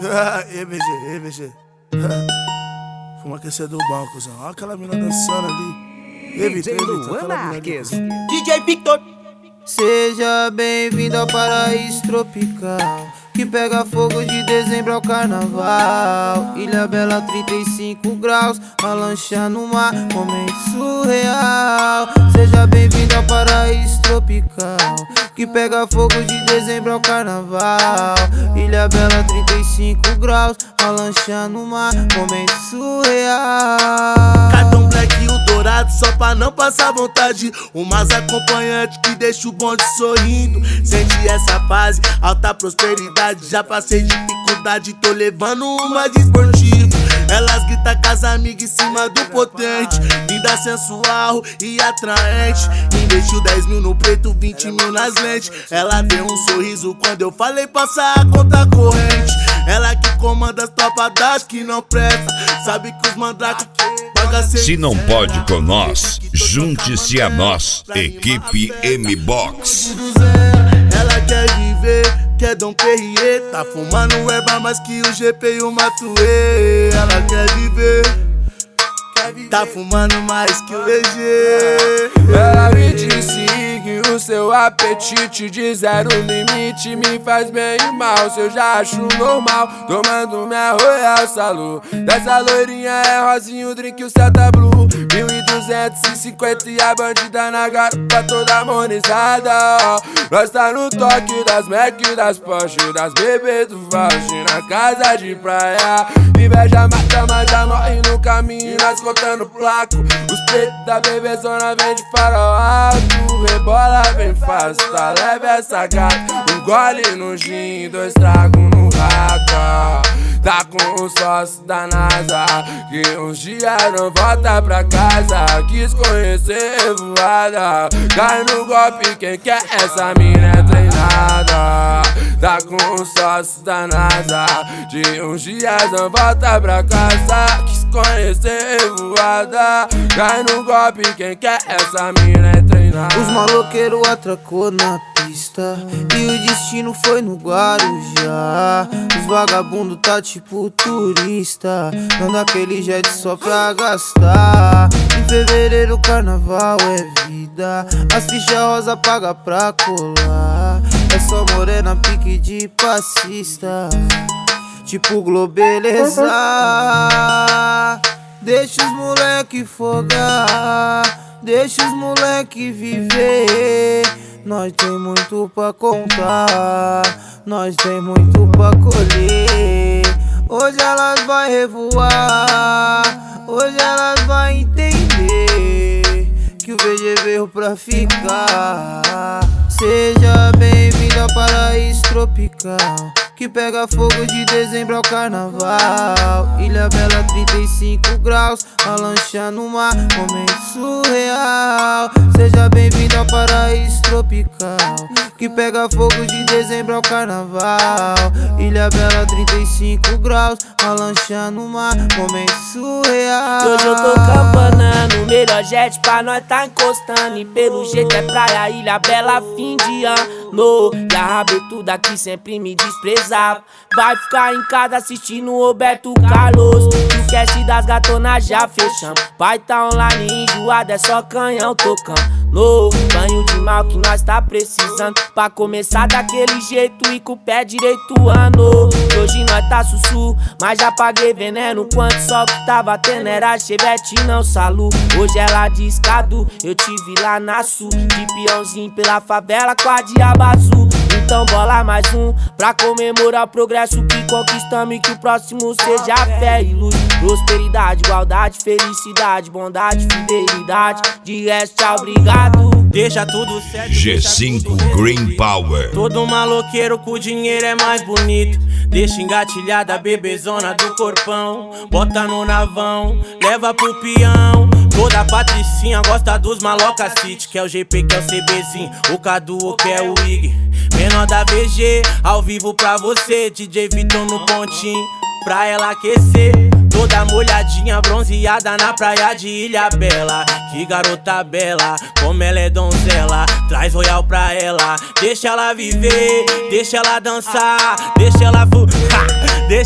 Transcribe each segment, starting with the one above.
EBG, EBG. Fuma aquecedor bom, cuzão. Olha aquela mina dançando ali. Evita, aquela mina ali, DJ Victor. Seja bem-vindo ao paraíso tropical, que pega fogo de dezembro ao carnaval. Ilha Bela, 35 graus, a lancha no mar, momento surreal. Seja bem-vindo ao paraíso tropical, que pega fogo de dezembro ao carnaval. Ilha Bela, 35 graus, a lancha no mar, momento surreal. Cartão black e o dourado só pra não passar vontade. Umas acompanhantes que deixa o bonde sorrindo. Sente essa fase, alta prosperidade. Já passei dificuldade, tô levando uma de esportivo. Elas gritam com as amigas em cima do potente. Linda, sensual e atraente. Investiu 10 mil no preto, 20 mil nas lentes. Ela deu um sorriso quando eu falei passar a conta corrente. Ela que comanda as tropas das que não presta. Sabe que os mandrake paga. Se não pode com nós, junte-se a nós, equipe M-Box. Ela quer viver, quer Dom Perrier. Tá fumando erva mais que o GP e o Matuê. Ela quer viver, tá fumando mais que o VG. Ela me disse que o seu apetite de zero limite me faz bem e mal. Se eu já acho normal, tomando minha Royal Salu. Dessa loirinha é rosinho, o drink, o Celta Blue. 1250 e a bandida na garupa toda harmonizada. Nós tá no toque das Mac, das Porsche, das bebês do Fauci na casa de praia. Inveja mata, mas já morre no caminho. Nós contando placo. Os pretos da bebezona vem de farol alto. Rebola bem fácil, tá leve essa gata. Um gole no gin, 2 tragos no raca. Tá com o sócio da NASA, que uns dias não volta pra casa. Quis conhecer voada, cai no golpe quem quer, essa mina é treinada. Tá com o sócio da NASA, de uns dias não volta pra casa. Quis conhecer voada, cai no golpe quem quer, essa mina é treinada. Os maloqueiros atracou na pista e o destino foi no Guarujá. Os vagabundos tá tipo turista, não dá aquele jet só pra gastar. Em fevereiro carnaval é vida, as fichas rosa paga pra colar. É só morena pique de passista, tipo Globeleza. Deixa os moleque folgar, deixa os moleque viver. Nós tem muito pra contar, nós tem muito pra colher. Hoje elas vai revoar, hoje elas vai entender que o VG veio pra ficar. Seja bem-vindo ao paraíso tropical, que pega fogo de dezembro ao carnaval. Ilha Bela, 35 graus, a lancha no mar, momento surreal. Seja bem-vindo ao paraíso tropical, que pega fogo de dezembro ao carnaval. Ilha Bela, 35 graus, a lancha no mar, momento surreal. Hoje eu tô campanando, o melhor jet pra nós tá encostando. E pelo jeito é praia, Ilha Bela, fim de ano. E a rabetuda que sempre me desprezava vai ficar em casa assistindo o Roberto Carlos. O cast das gatonas já fechamos, pai tá online enjoado, é só canhão tocando. No banho de mal que nós tá precisando, pra começar daquele jeito e com o pé direito ando. Hoje nós tá sussu, mas já paguei veneno. Quanto sol que tá batendo era chevette não salu. Hoje ela discado, eu te vi lá na sul, de peãozinho pela favela com a diaba azul. Então bola mais um, pra comemorar o progresso que conquistamos e que o próximo seja fé e luz. Prosperidade, igualdade, felicidade, bondade, fidelidade. De resto, tchau, obrigado. Deixa tudo certo. G5 Green Power. Todo maloqueiro com dinheiro é mais bonito. Deixa engatilhada a bebezona do corpão. Bota no navão, leva pro peão. Toda patricinha gosta dos maloca city, que é o GP, que é o CBzinho, o Cadu, que é o Ig. Menor da VG, ao vivo pra você, DJ Vitor no pontinho, pra ela aquecer. Toda molhadinha, bronzeada na praia de Ilha Bela. Que garota bela, como ela é donzela. Traz Royal pra ela, deixa ela viver, deixa ela dançar, deixa ela deixa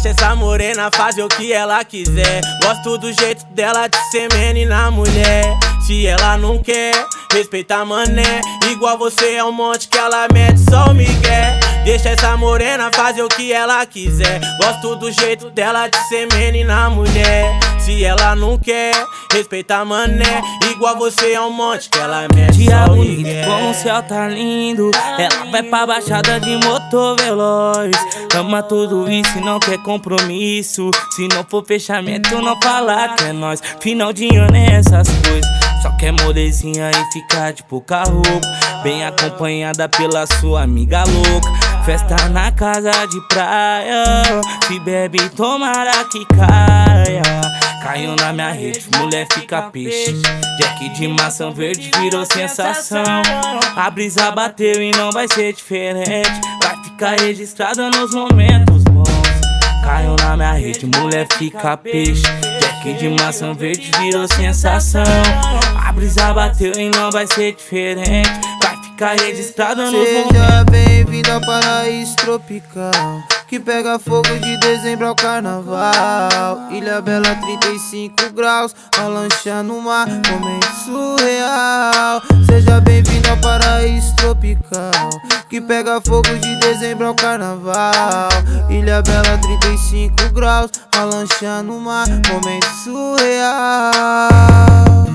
Deixa essa morena fazer o que ela quiser. Gosto do jeito dela de ser menina mulher. Se ela não quer, respeita mané. Igual você é um monte que ela mete só o migué. Deixa essa morena fazer o que ela quiser. Gosto do jeito dela de ser menina mulher. Se ela não quer, respeita mané. Igual você é um monte que ela mete Dia só o bonito, migué. como o céu tá lindo. Ela vai pra baixada de motor veloz. Ama tudo isso e não quer compromisso. Se não for fechamento, não fala que é nós. Final de ano é essas coisas. Só quer molezinha e ficar de pouca roupa. Bem acompanhada pela sua amiga louca. Festa na casa de praia. Se bebe, tomara que caia. Caiu na minha rede, mulher fica peixe. Jack de maçã verde virou sensação. A brisa bateu e não vai ser diferente. Vai ficar registrada nos momentos bons. Caiu na minha rede, mulher fica peixe. Jack de maçã verde virou sensação. A brisa bateu e não vai ser diferente. Vai ficar registrada nos momentos. Seja bem-vindo ao paraíso tropical, que pega fogo de dezembro ao carnaval. Ilha Bela 35 graus, a lancha no mar, momento surreal. Seja bem-vindo ao paraíso tropical, que pega fogo de dezembro ao carnaval. Ilha Bela 35 graus, a lancha no mar, momento surreal.